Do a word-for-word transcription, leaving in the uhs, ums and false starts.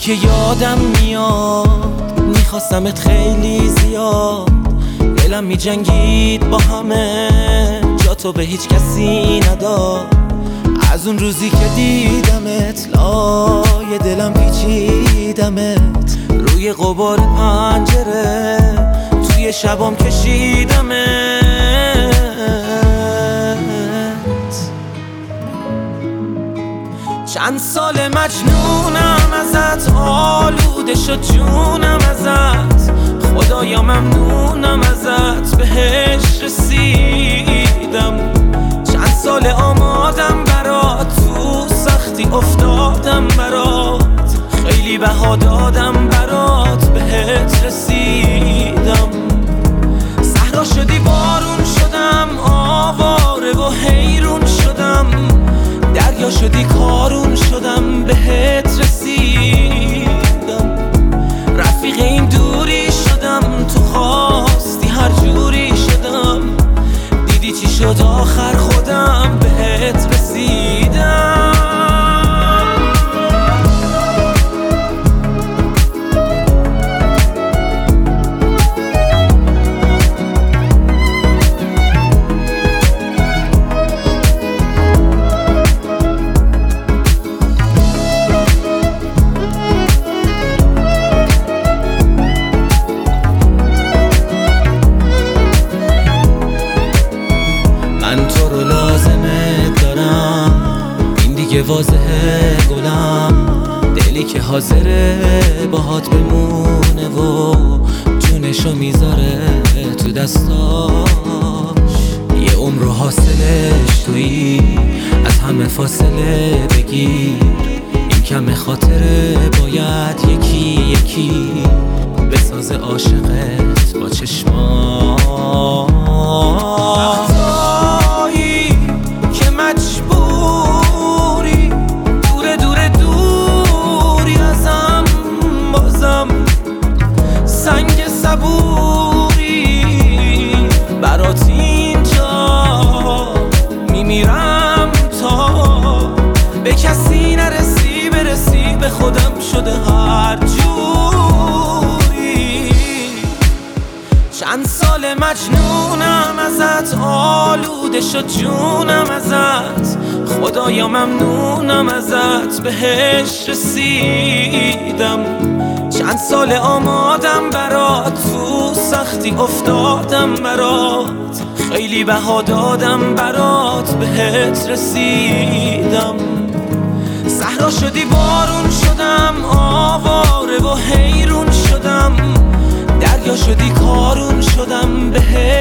که یادم میاد میخواستمت خیلی زیاد، دلم میجنگید با همه، جا تو به هیچ کسی نداد. از اون روزی که دیدمت لای دلم پیچیدمت، روی غبار پنجره توی شبام کشیدمت. چند سال مجنونم ازت، آلوده شد جونم ازت، خدایا ممنونم ازت بهش رسیدم. چند سال آمادم برات، تو سختی افتادم برات، خیلی بها دادم برات بهت رسیدم. صحرا شدی بارون شدم، آواره و حیرون شدم، دریا شدی کارون شدم بهت رسیدم. رفیق این دوری شدم، تو خواستی هر جوری شدم، دیدی چی شد آخر خودم بهت رسیدم. من تو رو لازمه دارم، این دیگه واضحه گلم، دلی که حاضره باهات بمونه و جونشو میذاره تو دستاش. یه عمر رو حاصلش تویی، از همه فاصله بگیر، این کم خاطره باید یکی یکی بسازه عاشقت با چشماش. سنگ صبوری برات اینجا میمیرم تا به کسی نرسی، برسی به خودم شده هر جوری. چند سال مجنونم ازت، آلوده شد جونم ازت، خدایا ممنونم ازت بهش رسیدم. چند سال آمادم برات، تو سختی افتادم برات، خیلی بها دادم برات بهت رسیدم. صحرا شدی بارون شدم، آواره و حیرون شدم، دریا شدی کارون شدم بهت